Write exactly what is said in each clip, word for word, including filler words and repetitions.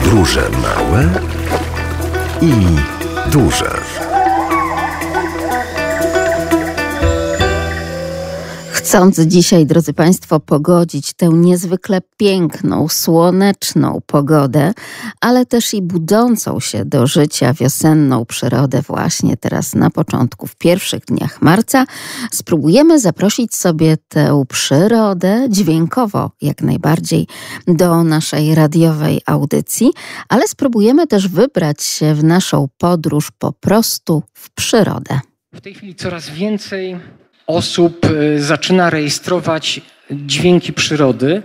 Podróże małe i duże. Chcąc dzisiaj, drodzy Państwo, pogodzić tę niezwykle piękną, słoneczną pogodę, ale też i budzącą się do życia wiosenną przyrodę właśnie teraz na początku, w pierwszych dniach marca, spróbujemy zaprosić sobie tę przyrodę dźwiękowo jak najbardziej do naszej radiowej audycji, ale spróbujemy też wybrać się w naszą podróż po prostu w przyrodę. W tej chwili coraz więcej osób zaczyna rejestrować dźwięki przyrody,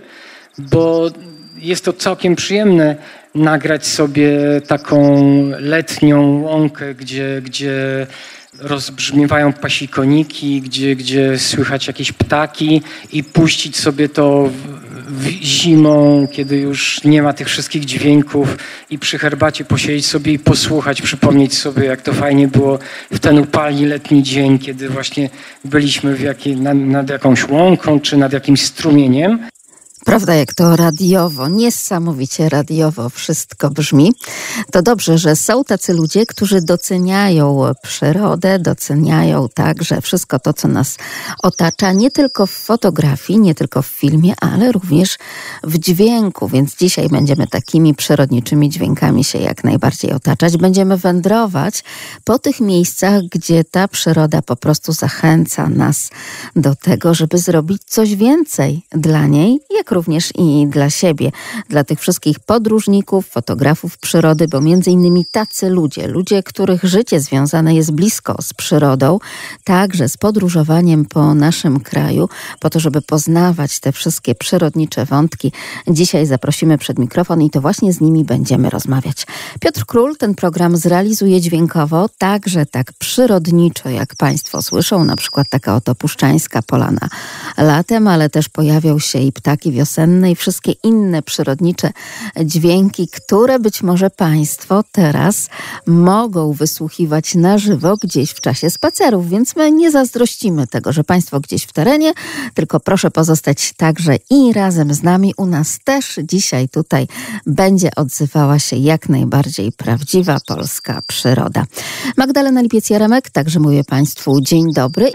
bo jest to całkiem przyjemne nagrać sobie taką letnią łąkę, gdzie, gdzie rozbrzmiewają pasikoniki, gdzie, gdzie słychać jakieś ptaki i puścić sobie to w, w zimą, kiedy już nie ma tych wszystkich dźwięków i przy herbacie posiedzieć sobie i posłuchać, przypomnieć sobie, jak to fajnie było w ten upalny letni dzień, kiedy właśnie byliśmy w jakiej, nad, nad jakąś łąką czy nad jakimś strumieniem. Prawda, jak to radiowo, niesamowicie radiowo wszystko brzmi. To dobrze, że są tacy ludzie, którzy doceniają przyrodę, doceniają także wszystko to, co nas otacza, nie tylko w fotografii, nie tylko w filmie, ale również w dźwięku. Więc dzisiaj będziemy takimi przyrodniczymi dźwiękami się jak najbardziej otaczać. Będziemy wędrować po tych miejscach, gdzie ta przyroda po prostu zachęca nas do tego, żeby zrobić coś więcej dla niej, jak również i dla siebie, dla tych wszystkich podróżników, fotografów przyrody, bo między innymi tacy ludzie, ludzie, których życie związane jest blisko z przyrodą, także z podróżowaniem po naszym kraju, po to, żeby poznawać te wszystkie przyrodnicze wątki. Dzisiaj zaprosimy przed mikrofon i to właśnie z nimi będziemy rozmawiać. Piotr Król ten program zrealizuje dźwiękowo, także tak przyrodniczo, jak Państwo słyszą, na przykład taka oto puszczańska polana latem, ale też pojawią się i ptaki wiosenne i wszystkie inne przyrodnicze dźwięki, które być może Państwo teraz mogą wysłuchiwać na żywo gdzieś w czasie spacerów, więc my nie zazdrościmy tego, że Państwo gdzieś w terenie, tylko proszę pozostać także i razem z nami. U nas też dzisiaj tutaj będzie odzywała się jak najbardziej prawdziwa polska przyroda. Magdalena Lipiec-Jaremek, także mówię Państwu dzień dobry.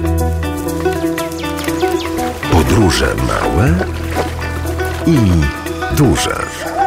Podróże małe i duże.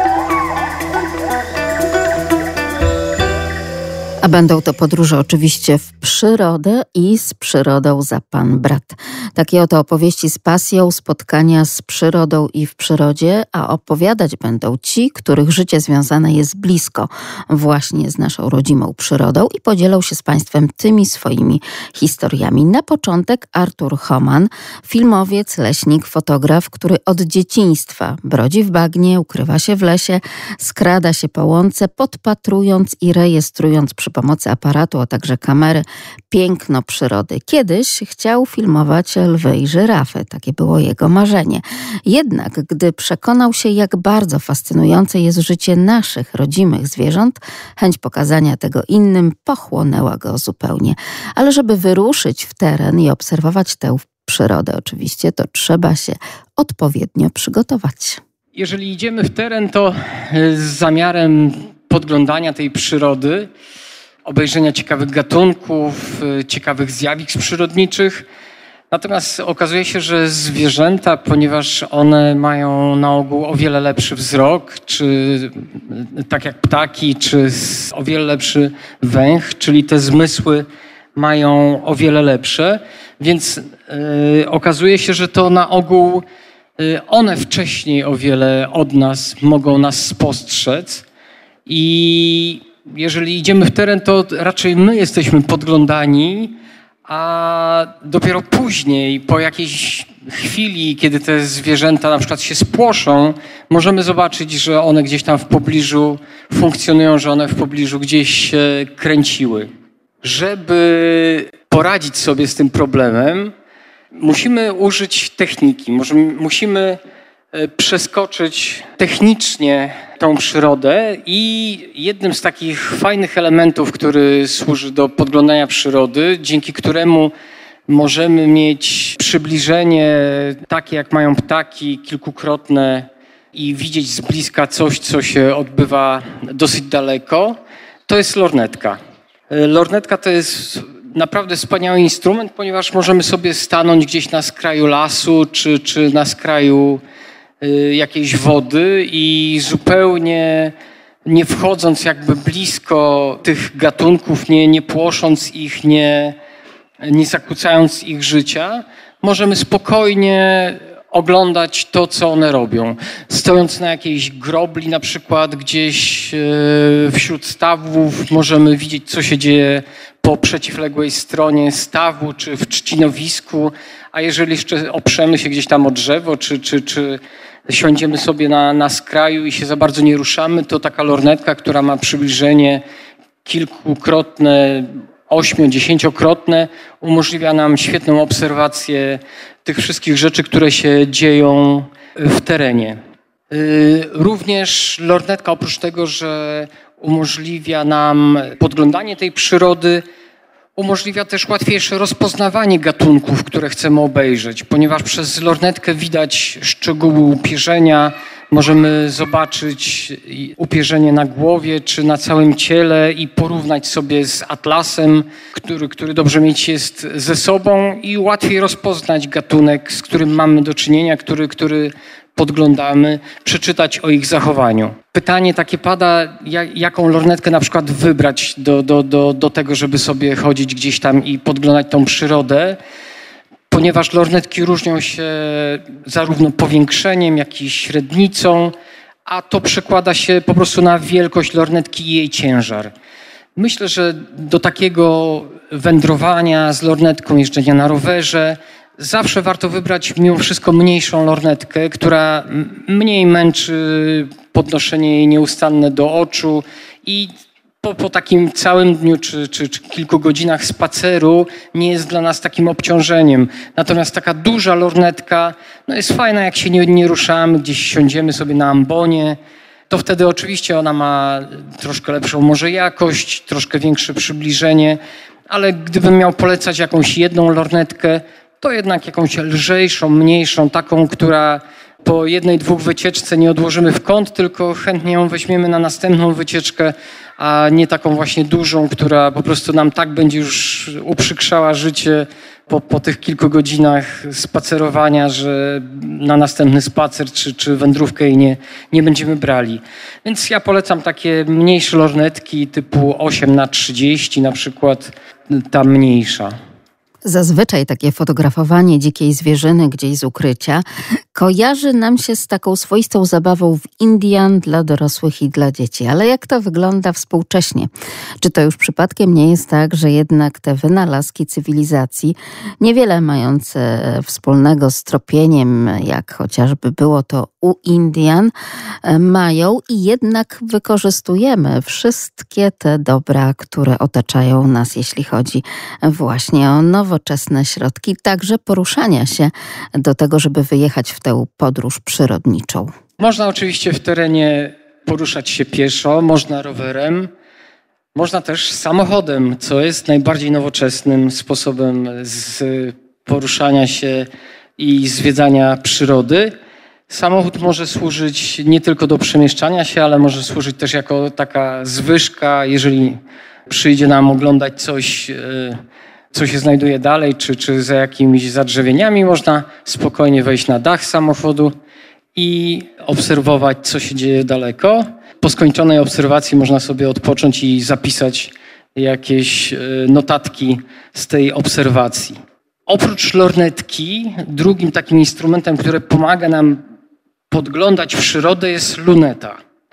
A będą to podróże oczywiście w przyrodę i z przyrodą za pan brat. Takie oto opowieści z pasją, spotkania z przyrodą i w przyrodzie, a opowiadać będą ci, których życie związane jest blisko właśnie z naszą rodzimą przyrodą i podzielą się z Państwem tymi swoimi historiami. Na początek Artur Homan, filmowiec, leśnik, fotograf, który od dzieciństwa brodzi w bagnie, ukrywa się w lesie, skrada się po łące, podpatrując i rejestrując przy pomocy aparatu, a także kamery piękno przyrody. Kiedyś chciał filmować lwy i żyrafy. Takie było jego marzenie. Jednak gdy przekonał się, jak bardzo fascynujące jest życie naszych rodzimych zwierząt, chęć pokazania tego innym pochłonęła go zupełnie. Ale żeby wyruszyć w teren i obserwować tę przyrodę oczywiście, to trzeba się odpowiednio przygotować. Jeżeli idziemy w teren, to z zamiarem podglądania tej przyrody, obejrzenia ciekawych gatunków, ciekawych zjawisk przyrodniczych. Natomiast okazuje się, że zwierzęta, ponieważ one mają na ogół o wiele lepszy wzrok, czy tak jak ptaki, czy o wiele lepszy węch, czyli te zmysły mają o wiele lepsze, więc yy, okazuje się, że to na ogół yy, one wcześniej o wiele od nas mogą nas spostrzec i jeżeli idziemy w teren, to raczej my jesteśmy podglądani, a dopiero później, po jakiejś chwili, kiedy te zwierzęta na przykład się spłoszą, możemy zobaczyć, że one gdzieś tam w pobliżu funkcjonują, że one w pobliżu gdzieś się kręciły. Żeby poradzić sobie z tym problemem, musimy użyć techniki. Musimy przeskoczyć technicznie tą przyrodę i jednym z takich fajnych elementów, który służy do podglądania przyrody, dzięki któremu możemy mieć przybliżenie takie, jak mają ptaki, kilkukrotne i widzieć z bliska coś, co się odbywa dosyć daleko, to jest lornetka. Lornetka to jest naprawdę wspaniały instrument, ponieważ możemy sobie stanąć gdzieś na skraju lasu czy, czy na skraju y, jakiejś wody i zupełnie nie wchodząc jakby blisko tych gatunków, nie, nie płosząc ich, nie, nie zakłócając ich życia, możemy spokojnie oglądać to, co one robią. Stojąc na jakiejś grobli na przykład gdzieś wśród stawów możemy widzieć, co się dzieje po przeciwległej stronie stawu czy w trzcinowisku, a jeżeli jeszcze oprzemy się gdzieś tam o drzewo czy, czy, czy siądziemy sobie na, na skraju i się za bardzo nie ruszamy, to taka lornetka, która ma przybliżenie kilkukrotne, ośmiu-, dziesięciokrotne, umożliwia nam świetną obserwację tych wszystkich rzeczy, które się dzieją w terenie. Również lornetka oprócz tego, że umożliwia nam podglądanie tej przyrody, umożliwia też łatwiejsze rozpoznawanie gatunków, które chcemy obejrzeć, ponieważ przez lornetkę widać szczegóły upierzenia, możemy zobaczyć upierzenie na głowie czy na całym ciele i porównać sobie z atlasem, który, który dobrze mieć jest ze sobą i łatwiej rozpoznać gatunek, z którym mamy do czynienia, który, który podglądamy, przeczytać o ich zachowaniu. Pytanie takie pada, jaką lornetkę na przykład wybrać do, do, do, do tego, żeby sobie chodzić gdzieś tam i podglądać tą przyrodę, ponieważ lornetki różnią się zarówno powiększeniem, jak i średnicą, a to przekłada się po prostu na wielkość lornetki i jej ciężar. Myślę, że do takiego wędrowania z lornetką, jeżdżenia na rowerze, zawsze warto wybrać mimo wszystko mniejszą lornetkę, która mniej męczy podnoszenie jej nieustanne do oczu i po, po takim całym dniu czy, czy, czy kilku godzinach spaceru nie jest dla nas takim obciążeniem. Natomiast taka duża lornetka no jest fajna, jak się nie, nie ruszamy, gdzieś siądziemy sobie na ambonie, to wtedy oczywiście ona ma troszkę lepszą może jakość, troszkę większe przybliżenie, ale gdybym miał polecać jakąś jedną lornetkę, to jednak jakąś lżejszą, mniejszą, taką, która po jednej, dwóch wycieczce nie odłożymy w kąt, tylko chętnie ją weźmiemy na następną wycieczkę, a nie taką właśnie dużą, która po prostu nam tak będzie już uprzykrzała życie po, po tych kilku godzinach spacerowania, że na następny spacer czy, czy wędrówkę jej nie, nie będziemy brali. Więc ja polecam takie mniejsze lornetki typu osiem na trzydzieści, na przykład ta mniejsza. Zazwyczaj takie fotografowanie dzikiej zwierzyny gdzieś z ukrycia kojarzy nam się z taką swoistą zabawą w Indian dla dorosłych i dla dzieci. Ale jak to wygląda współcześnie? Czy to już przypadkiem nie jest tak, że jednak te wynalazki cywilizacji, niewiele mające wspólnego z tropieniem, jak chociażby było to u Indian, mają i jednak wykorzystujemy wszystkie te dobra, które otaczają nas, jeśli chodzi właśnie o nowoczesne środki, także poruszania się do tego, żeby wyjechać w tę podróż przyrodniczą. Można oczywiście w terenie poruszać się pieszo, można rowerem, można też samochodem, co jest najbardziej nowoczesnym sposobem z poruszania się i zwiedzania przyrody. Samochód może służyć nie tylko do przemieszczania się, ale może służyć też jako taka zwyżka, jeżeli przyjdzie nam oglądać coś, co się znajduje dalej, czy, czy za jakimiś zadrzewieniami, można spokojnie wejść na dach samochodu i obserwować, co się dzieje daleko. Po skończonej obserwacji można sobie odpocząć i zapisać jakieś notatki z tej obserwacji. Oprócz lornetki, drugim takim instrumentem, który pomaga nam podglądać przyrodę, jest luneta.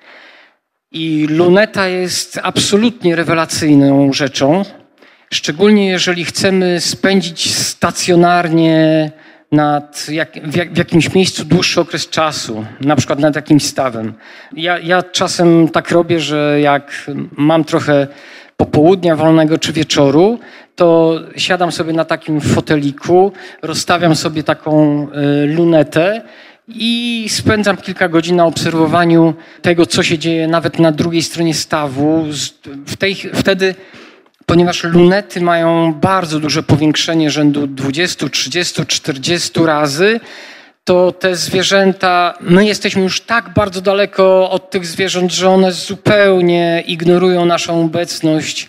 I luneta jest absolutnie rewelacyjną rzeczą, szczególnie jeżeli chcemy spędzić stacjonarnie nad jak, w, jak, w jakimś miejscu dłuższy okres czasu, na przykład nad jakimś stawem. Ja, ja czasem tak robię, że jak mam trochę popołudnia wolnego czy wieczoru, to siadam sobie na takim foteliku, rozstawiam sobie taką y, lunetę i spędzam kilka godzin na obserwowaniu tego, co się dzieje nawet na drugiej stronie stawu. W tej, wtedy, ponieważ lunety mają bardzo duże powiększenie rzędu dwadzieścia, trzydzieści, czterdzieści razy, to te zwierzęta, my jesteśmy już tak bardzo daleko od tych zwierząt, że one zupełnie ignorują naszą obecność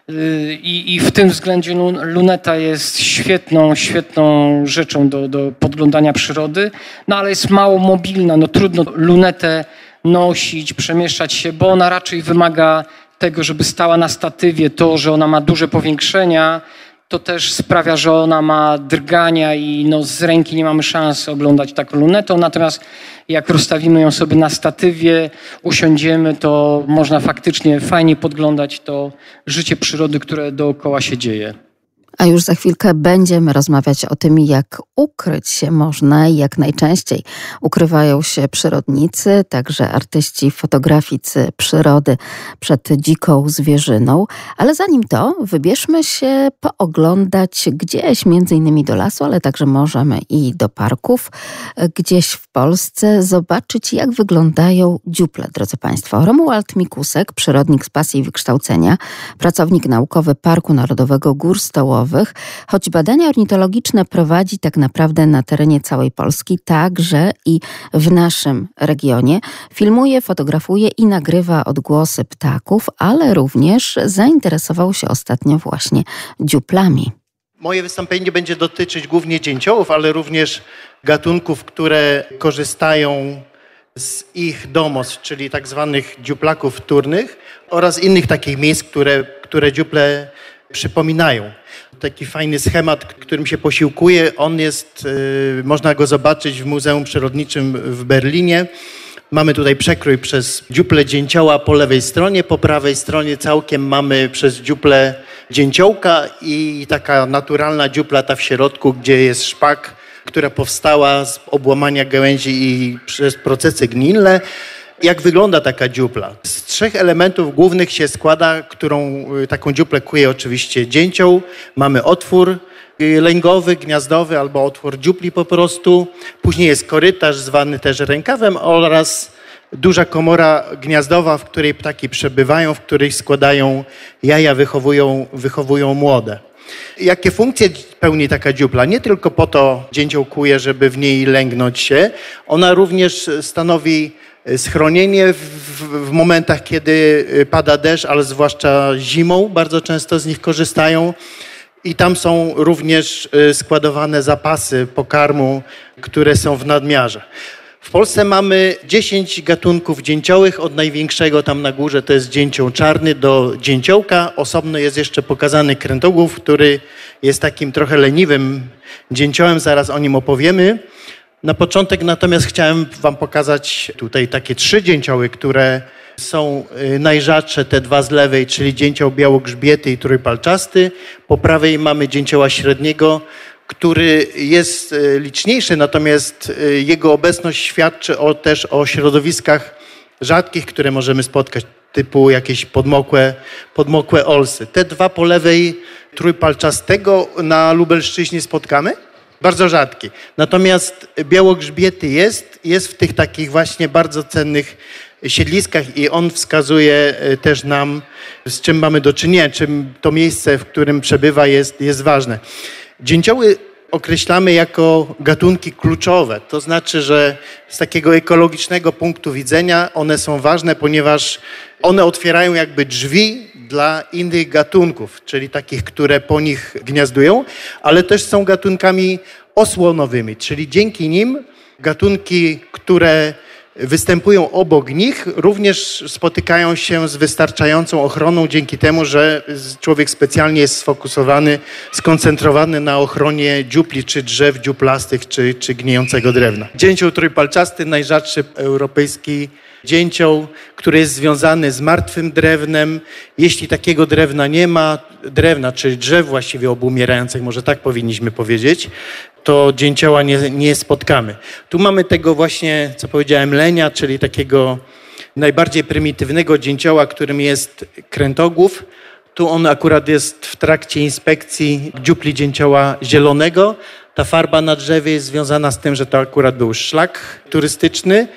i, i w tym względzie luneta jest świetną, świetną rzeczą do, do podglądania przyrody, no ale jest mało mobilna, no trudno lunetę nosić, przemieszczać się, bo ona raczej wymaga tego, żeby stała na statywie. To, że ona ma duże powiększenia, to też sprawia, że ona ma drgania i no z ręki nie mamy szansy oglądać taką lunetą. Natomiast jak rozstawimy ją sobie na statywie, usiądziemy, to można faktycznie fajnie podglądać to życie przyrody, które dookoła się dzieje. A już za chwilkę będziemy rozmawiać o tym, jak ukryć się można i jak najczęściej ukrywają się przyrodnicy, także artyści, fotograficy przyrody przed dziką zwierzyną. Ale zanim to, wybierzmy się pooglądać gdzieś, między innymi do lasu, ale także możemy i do parków, gdzieś w Polsce, zobaczyć, jak wyglądają dziuple, drodzy Państwo. Romuald Mikusek, przyrodnik z pasji i wykształcenia, pracownik naukowy Parku Narodowego Gór Stołowych, choć badania ornitologiczne prowadzi tak naprawdę na terenie całej Polski, także i w naszym regionie. Filmuje, fotografuje i nagrywa odgłosy ptaków, ale również zainteresował się ostatnio właśnie dziuplami. Moje wystąpienie będzie dotyczyć głównie dzięciołów, ale również gatunków, które korzystają z ich domostw, czyli tak zwanych dziuplaków wtórnych oraz innych takich miejsc, które, które dziuple przypominają. Taki fajny schemat, którym się posiłkuje, on jest, yy, można go zobaczyć w Muzeum Przyrodniczym w Berlinie. Mamy tutaj przekrój przez dziuple dzięcioła po lewej stronie, po prawej stronie całkiem mamy przez dziuple dzięciołka i taka naturalna dziuplata w środku, gdzie jest szpak, która powstała z obłamania gałęzi i przez procesy gnilne. Jak wygląda taka dziupla? Z trzech elementów głównych się składa, którą taką dziuplę kuje oczywiście dzięcioł. Mamy otwór lęgowy, gniazdowy albo otwór dziupli po prostu. Później jest korytarz zwany też rękawem oraz duża komora gniazdowa, w której ptaki przebywają, w której składają jaja, wychowują, wychowują młode. Jakie funkcje pełni taka dziupla? Nie tylko po to dzięcioł kuje, żeby w niej lęgnąć się. Ona również stanowi schronienie w, w momentach, kiedy pada deszcz, ale zwłaszcza zimą bardzo często z nich korzystają. I tam są również składowane zapasy pokarmu, które są w nadmiarze. W Polsce mamy dziesięć gatunków dzięciołych, od największego tam na górze to jest dzięcioł czarny do dzięciołka. Osobno jest jeszcze pokazany krętogłów, który jest takim trochę leniwym dzięciołem, zaraz o nim opowiemy. Na początek natomiast chciałem wam pokazać tutaj takie trzy dzięcioły, które są najrzadsze, te dwa z lewej, czyli dzięcioł białogrzbiety i trójpalczasty. Po prawej mamy dzięcioła średniego, który jest liczniejszy, natomiast jego obecność świadczy o, też o środowiskach rzadkich, które możemy spotkać, typu jakieś podmokłe, podmokłe olsy. Te dwa po lewej trójpalczastego na Lubelszczyźnie spotkamy? Bardzo rzadki. Natomiast białogrzbiety jest, jest w tych takich właśnie bardzo cennych siedliskach i on wskazuje też nam, z czym mamy do czynienia, czym to miejsce, w którym przebywa, jest, jest ważne. Dzięcioły określamy jako gatunki kluczowe. To znaczy, że z takiego ekologicznego punktu widzenia one są ważne, ponieważ one otwierają jakby drzwi dla innych gatunków, czyli takich, które po nich gniazdują, ale też są gatunkami osłonowymi, czyli dzięki nim gatunki, które występują obok nich, również spotykają się z wystarczającą ochroną dzięki temu, że człowiek specjalnie jest sfokusowany, skoncentrowany na ochronie dziupli, czy drzew dziuplastych, czy, czy gnijącego drewna. Dzięcioł trójpalczasty, najrzadszy europejski dzięcioł, który jest związany z martwym drewnem. Jeśli takiego drewna nie ma, drewna, czyli drzew właściwie obumierających, może tak powinniśmy powiedzieć, to dzięcioła nie, nie spotkamy. Tu mamy tego właśnie, co powiedziałem, lenia, czyli takiego najbardziej prymitywnego dzięcioła, którym jest krętogłów. Tu on akurat jest w trakcie inspekcji dziupli dzięcioła zielonego. Ta farba na drzewie jest związana z tym, że to akurat był szlak turystyczny.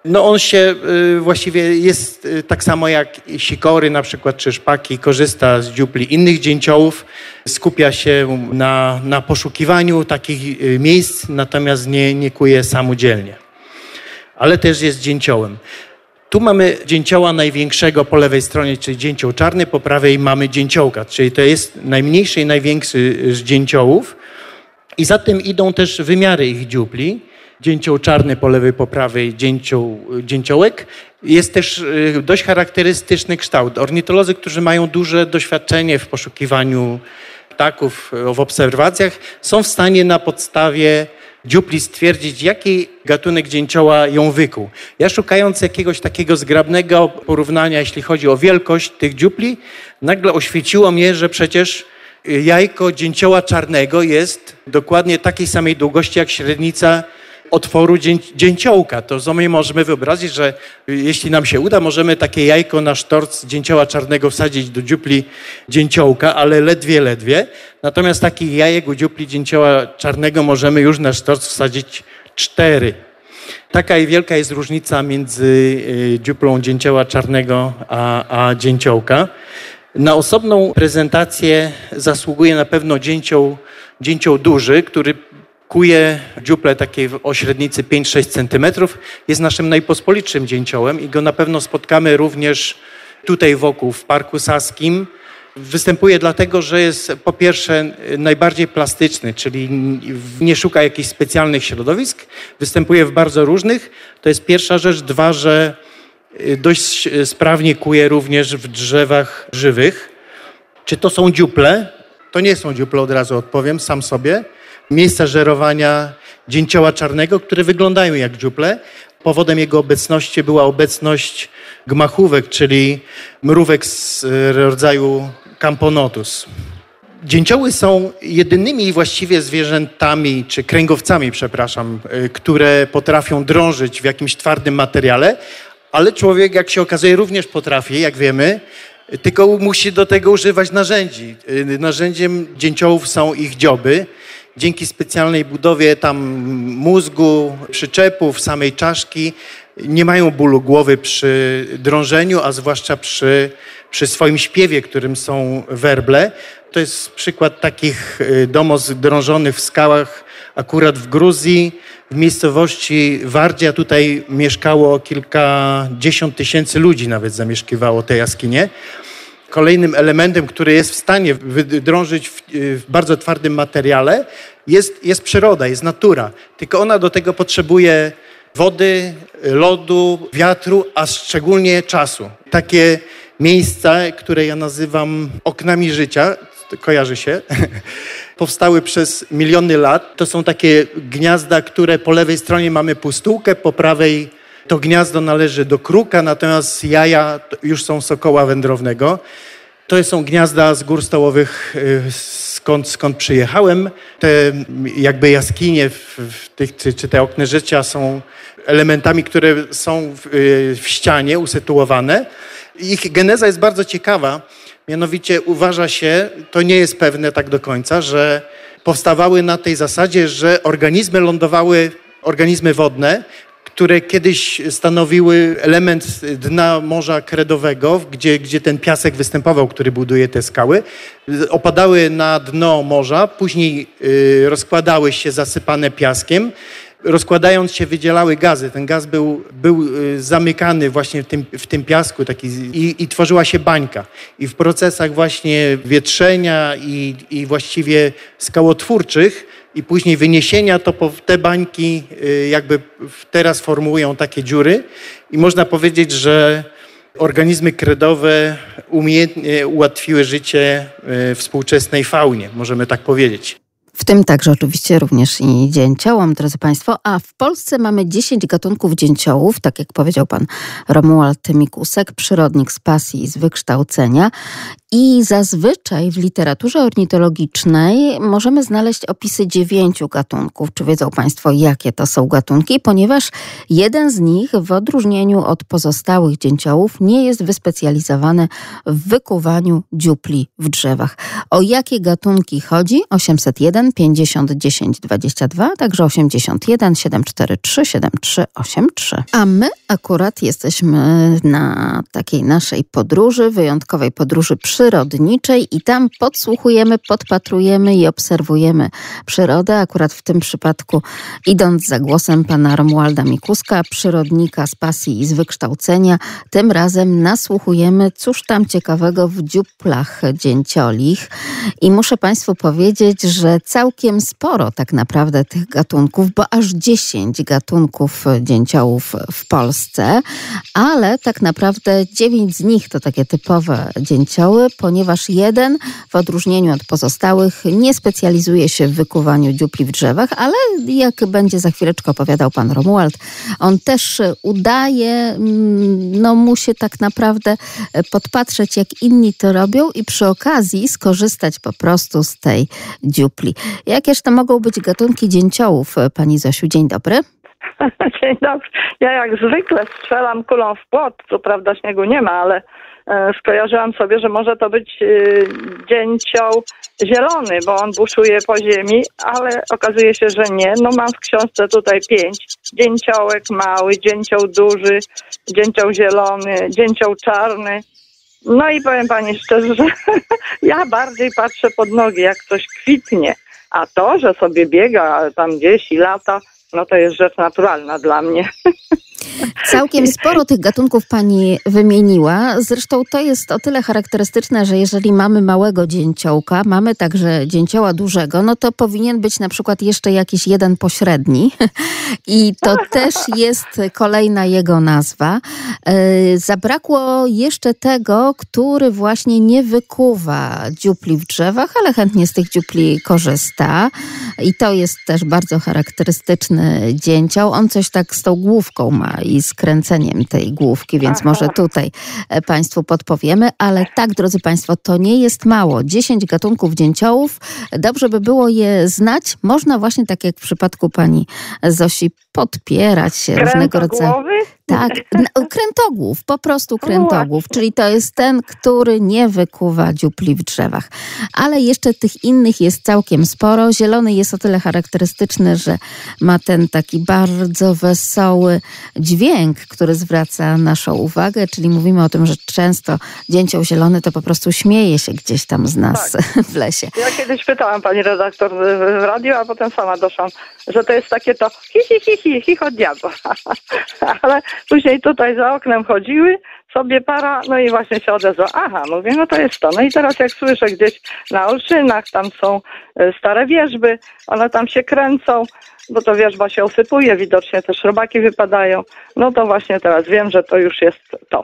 No on się y, właściwie jest y, tak samo jak sikory na przykład, czy szpaki, korzysta z dziupli innych dzięciołów, skupia się na, na poszukiwaniu takich y, miejsc, natomiast nie, nie kuje samodzielnie. Ale też jest dzięciołem. Tu mamy dzięcioła największego po lewej stronie, czyli dzięcioł czarny, po prawej mamy dzięciołka, czyli to jest najmniejszy i największy z dzięciołów. I za tym idą też wymiary ich dziupli. Dzięcioł czarny po lewej, po prawej, dzięcioł, dzięciołek. Jest też dość charakterystyczny kształt. Ornitolodzy, którzy mają duże doświadczenie w poszukiwaniu ptaków, w obserwacjach, są w stanie na podstawie dziupli stwierdzić, jaki gatunek dzięcioła ją wykuł. Ja szukając jakiegoś takiego zgrabnego porównania, jeśli chodzi o wielkość tych dziupli, nagle oświeciło mnie, że przecież jajko dzięcioła czarnego jest dokładnie takiej samej długości jak średnica otworu dzię, dzięciołka. To sobie możemy wyobrazić, że jeśli nam się uda, możemy takie jajko na sztorc dzięcioła czarnego wsadzić do dziupli dzięciołka, ale ledwie, ledwie. Natomiast takich jajek u dziupli dzięcioła czarnego możemy już na sztorc wsadzić cztery. Taka wielka jest różnica między dziuplą dzięcioła czarnego a, a dzięciołka. Na osobną prezentację zasługuje na pewno dzięcioł, dzięcioł duży, który kuje dziuple takiej o średnicy pięć sześć centymetrów. Jest naszym najpospolitszym dzięciołem i go na pewno spotkamy również tutaj wokół, w Parku Saskim. Występuje dlatego, że jest po pierwsze najbardziej plastyczny, czyli nie szuka jakichś specjalnych środowisk. Występuje w bardzo różnych. To jest pierwsza rzecz. Dwa, że dość sprawnie kuje również w drzewach żywych. Czy to są dziuple? To nie są dziuple, od razu odpowiem sam sobie. Miejsca żerowania dzięcioła czarnego, które wyglądają jak dziuple. Powodem jego obecności była obecność gmachówek, czyli mrówek z rodzaju Camponotus. Dzięcioły są jedynymi właściwie zwierzętami, czy kręgowcami, przepraszam, które potrafią drążyć w jakimś twardym materiale, ale człowiek, jak się okazuje, również potrafi, jak wiemy, tylko musi do tego używać narzędzi. Narzędziem dzięciołów są ich dzioby. Dzięki specjalnej budowie tam mózgu, przyczepów, samej czaszki nie mają bólu głowy przy drążeniu, a zwłaszcza przy, przy swoim śpiewie, którym są werble. To jest przykład takich domostw drążonych w skałach akurat w Gruzji, w miejscowości Wardzia. Tutaj mieszkało kilkadziesiąt tysięcy ludzi, nawet zamieszkiwało te jaskinie. Kolejnym elementem, który jest w stanie wydrążyć w, w bardzo twardym materiale, jest, jest przyroda, jest natura. Tylko ona do tego potrzebuje wody, lodu, wiatru, a szczególnie czasu. Takie miejsca, które ja nazywam oknami życia, kojarzy się, powstały przez miliony lat. To są takie gniazda, które po lewej stronie mamy pustułkę, po prawej to gniazdo należy do kruka, natomiast jaja już są sokoła wędrownego. To są gniazda z gór stołowych, skąd, skąd przyjechałem. Te jakby jaskinie w, w tych, czy, czy te okna życia są elementami, które są w, w ścianie usytuowane. Ich geneza jest bardzo ciekawa. Mianowicie uważa się, to nie jest pewne tak do końca, że powstawały na tej zasadzie, że organizmy lądowały, organizmy wodne, które kiedyś stanowiły element dna Morza Kredowego, gdzie, gdzie ten piasek występował, który buduje te skały, opadały na dno morza, później y, rozkładały się zasypane piaskiem. Rozkładając się wydzielały gazy. Ten gaz był, był zamykany właśnie w tym, w tym piasku taki, i, i tworzyła się bańka. I w procesach właśnie wietrzenia i, i właściwie skałotwórczych i później wyniesienia, to po, te bańki jakby teraz formułują takie dziury i można powiedzieć, że organizmy kredowe umiejętnie ułatwiły życie współczesnej faunie, możemy tak powiedzieć. W tym także oczywiście również i dzięciołom, drodzy Państwo. A w Polsce mamy dziesięć gatunków dzięciołów, tak jak powiedział pan Romuald Mikusek, przyrodnik z pasji i z wykształcenia. I zazwyczaj w literaturze ornitologicznej możemy znaleźć opisy dziewięciu gatunków. Czy wiedzą Państwo, jakie to są gatunki? Ponieważ jeden z nich, w odróżnieniu od pozostałych dzięciołów, nie jest wyspecjalizowany w wykuwaniu dziupli w drzewach. O jakie gatunki chodzi? osiemset jeden pięćdziesiąt dziesięć dwadzieścia dwa, także osiemdziesiąt jeden siedem cztery trzy siedem trzy osiem trzy. A my akurat jesteśmy na takiej naszej podróży, wyjątkowej podróży przyrodniczej i tam podsłuchujemy, podpatrujemy i obserwujemy przyrodę. Akurat w tym przypadku idąc za głosem pana Romualda Mikuska, przyrodnika z pasji i z wykształcenia, tym razem nasłuchujemy, cóż tam ciekawego w dziuplach dzięciolich. I muszę Państwu powiedzieć, że całkiem sporo tak naprawdę tych gatunków, bo aż dziesięć gatunków dzięciołów w Polsce, ale tak naprawdę dziewięć z nich to takie typowe dzięcioły, ponieważ jeden w odróżnieniu od pozostałych nie specjalizuje się w wykuwaniu dziupli w drzewach, ale jak będzie za chwileczkę opowiadał pan Romuald, on też udaje, no musi tak naprawdę podpatrzeć, jak inni to robią i przy okazji skorzystać po prostu z tej dziupli. Jakież to mogą być gatunki dzięciołów, pani Zosiu? Dzień dobry. Dzień dobry. Ja jak zwykle strzelam kulą w płot. Co prawda śniegu nie ma, ale e, skojarzyłam sobie, że może to być e, dzięcioł zielony, bo on buszuje po ziemi, ale okazuje się, że nie. No mam w książce tutaj pięć. Dzięciołek mały, dzięcioł duży, dzięcioł zielony, dzięcioł czarny. No i powiem pani szczerze, że ja bardziej patrzę pod nogi, jak coś kwitnie. A to, że sobie biega tam gdzieś i lata, no to jest rzecz naturalna dla mnie. Całkiem sporo tych gatunków pani wymieniła. Zresztą to jest o tyle charakterystyczne, że jeżeli mamy małego dzięciołka, mamy także dzięcioła dużego, no to powinien być na przykład jeszcze jakiś jeden pośredni. I to też jest kolejna jego nazwa. Zabrakło jeszcze tego, który właśnie nie wykuwa dziupli w drzewach, ale chętnie z tych dziupli korzysta. I to jest też bardzo charakterystyczny dzięcioł. On coś tak z tą główką ma i z kręceniem tej główki, więc Aha. może tutaj Państwu podpowiemy, ale tak, drodzy Państwo, to nie jest mało. Dziesięć gatunków dzięciołów, dobrze by było je znać. Można właśnie, tak jak w przypadku pani Zosi, podpierać się różnego rodzaju... Tak, krętogłów, po prostu krętogłów, czyli to jest ten, który nie wykuwa dziupli w drzewach. Ale jeszcze tych innych jest całkiem sporo. Zielony jest o tyle charakterystyczny, że ma ten taki bardzo wesoły dźwięk, który zwraca naszą uwagę, czyli mówimy o tym, że często dzięcioł zielony to po prostu śmieje się gdzieś tam z nas tak. w lesie. Ja kiedyś pytałam pani redaktor w radiu, a potem sama doszłam, że to jest takie to hi, hi, hi, hi, hi od diabła. Ale później tutaj za oknem chodziły sobie para, no i właśnie się odezwał. Aha, mówię, no to jest to. No i teraz jak słyszę gdzieś na Olszynach, tam są stare wierzby, one tam się kręcą, bo to wierzba się usypuje, widocznie też robaki wypadają. No to właśnie teraz wiem, że to już jest to.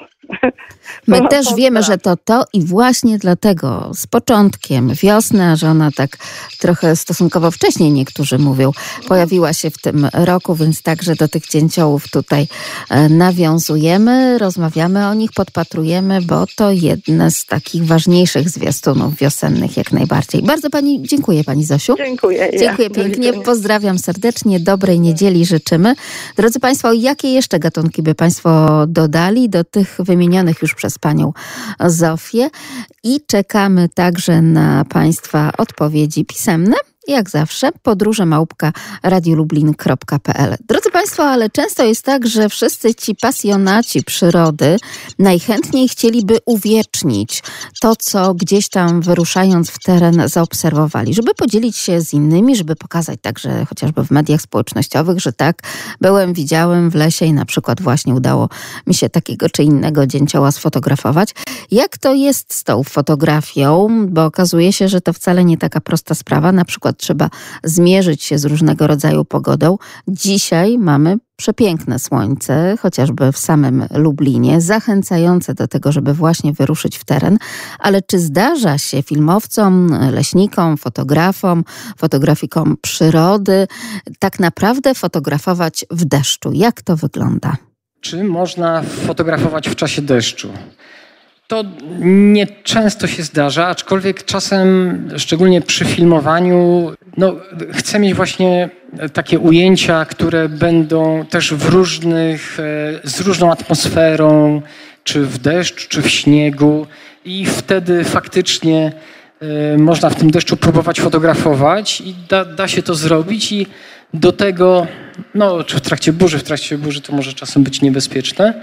My no, też to wiemy, tak. że to to i właśnie dlatego z początkiem wiosny, a że ona tak trochę stosunkowo wcześniej, niektórzy mówią, pojawiła się w tym roku, więc także do tych dzięciołów tutaj nawiązujemy, rozmawiamy o nich, podpatrujemy, bo to jedne z takich ważniejszych zwiastunów wiosennych jak najbardziej. Bardzo pani dziękuję, pani Zosiu. Dziękuję. Dziękuję ja. pięknie, pozdrawiam serdecznie, dobrej niedzieli życzymy. Drodzy Państwo, jakie jeszcze gatunki by Państwo dodali do tych wymienionych już przez panią Zofię? I czekamy także na Państwa odpowiedzi pisemne. Jak zawsze podróże małpka radiolublin kropka p l. Drodzy Państwo, ale często jest tak, że wszyscy ci pasjonaci przyrody najchętniej chcieliby uwiecznić to, co gdzieś tam wyruszając w teren zaobserwowali, żeby podzielić się z innymi, żeby pokazać także chociażby w mediach społecznościowych, że tak, byłem, widziałem w lesie i na przykład właśnie udało mi się takiego czy innego dzięcioła sfotografować. Jak to jest z tą fotografią? Bo okazuje się, że to wcale nie taka prosta sprawa. Na przykład trzeba zmierzyć się z różnego rodzaju pogodą. Dzisiaj mamy przepiękne słońce, chociażby w samym Lublinie, zachęcające do tego, żeby właśnie wyruszyć w teren. Ale czy zdarza się filmowcom, leśnikom, fotografom, fotografikom przyrody tak naprawdę fotografować w deszczu? Jak to wygląda? Czy można fotografować w czasie deszczu? To nieczęsto się zdarza, aczkolwiek czasem, szczególnie przy filmowaniu, no, chcę mieć właśnie takie ujęcia, które będą też w różnych, z różną atmosferą, czy w deszczu, czy w śniegu i wtedy faktycznie można w tym deszczu próbować fotografować i da, da się to zrobić i do tego, no czy w trakcie burzy, w trakcie burzy to może czasem być niebezpieczne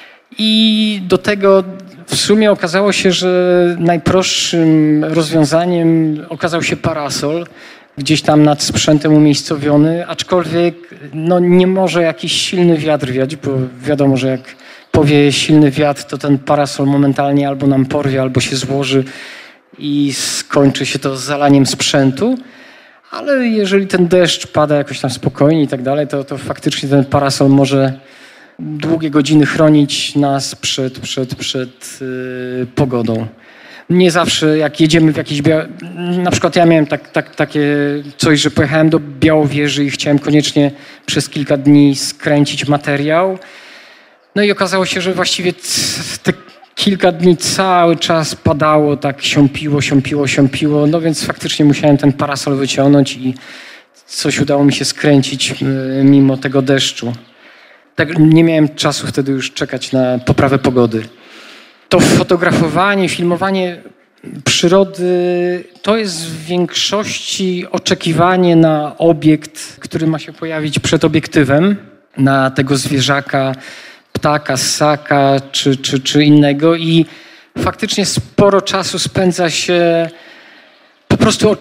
i do tego w sumie okazało się, że najprostszym rozwiązaniem okazał się parasol, gdzieś tam nad sprzętem umiejscowiony, aczkolwiek no, nie może jakiś silny wiatr wiać, bo wiadomo, że jak powieje silny wiatr, to ten parasol momentalnie albo nam porwie, albo się złoży i skończy się to zalaniem sprzętu. Ale jeżeli ten deszcz pada jakoś tam spokojnie i tak dalej, to, to faktycznie ten parasol może długie godziny chronić nas przed, przed, przed yy, pogodą. Nie zawsze jak jedziemy w jakieś... Bia... Na przykład ja miałem tak, tak, takie coś, że pojechałem do Białowieży i chciałem koniecznie przez kilka dni skręcić materiał. No i okazało się, że właściwie te kilka dni cały czas padało, tak siąpiło, siąpiło, siąpiło. No więc faktycznie musiałem ten parasol wyciągnąć i coś udało mi się skręcić mimo tego deszczu. Tak, nie miałem czasu wtedy już czekać na poprawę pogody. To fotografowanie, filmowanie przyrody to jest w większości oczekiwanie na obiekt, który ma się pojawić przed obiektywem, na tego zwierzaka, ptaka, ssaka czy, czy, czy innego i faktycznie sporo czasu spędza się po prostu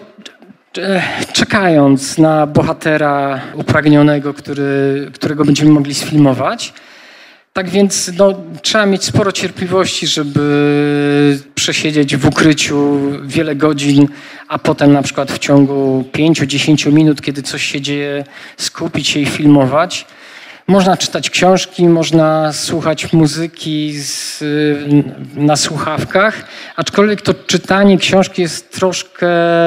czekając na bohatera upragnionego, który, którego będziemy mogli sfilmować. Tak więc no, trzeba mieć sporo cierpliwości, żeby przesiedzieć w ukryciu wiele godzin, a potem na przykład w ciągu pięciu do dziesięciu minut, kiedy coś się dzieje, skupić się i filmować. Można czytać książki, można słuchać muzyki z, na słuchawkach, aczkolwiek to czytanie książki jest troszkę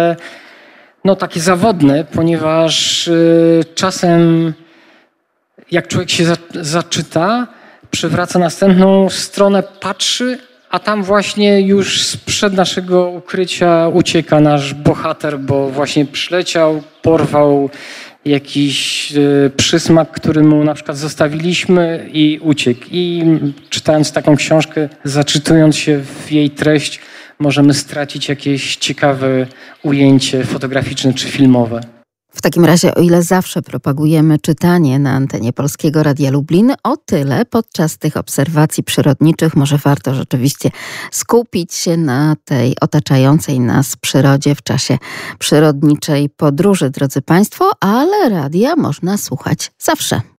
no, takie zawodne, ponieważ y, czasem jak człowiek się za, zaczyta, przewraca następną stronę, patrzy, a tam właśnie już sprzed naszego ukrycia ucieka nasz bohater, bo właśnie przyleciał, porwał jakiś y, przysmak, który mu na przykład zostawiliśmy i uciekł. I czytając taką książkę, zaczytując się w jej treść, możemy stracić jakieś ciekawe ujęcie fotograficzne czy filmowe. W takim razie, o ile zawsze propagujemy czytanie na antenie Polskiego Radia Lublin, o tyle podczas tych obserwacji przyrodniczych może warto rzeczywiście skupić się na tej otaczającej nas przyrodzie w czasie przyrodniczej podróży, drodzy Państwo, ale radia można słuchać zawsze.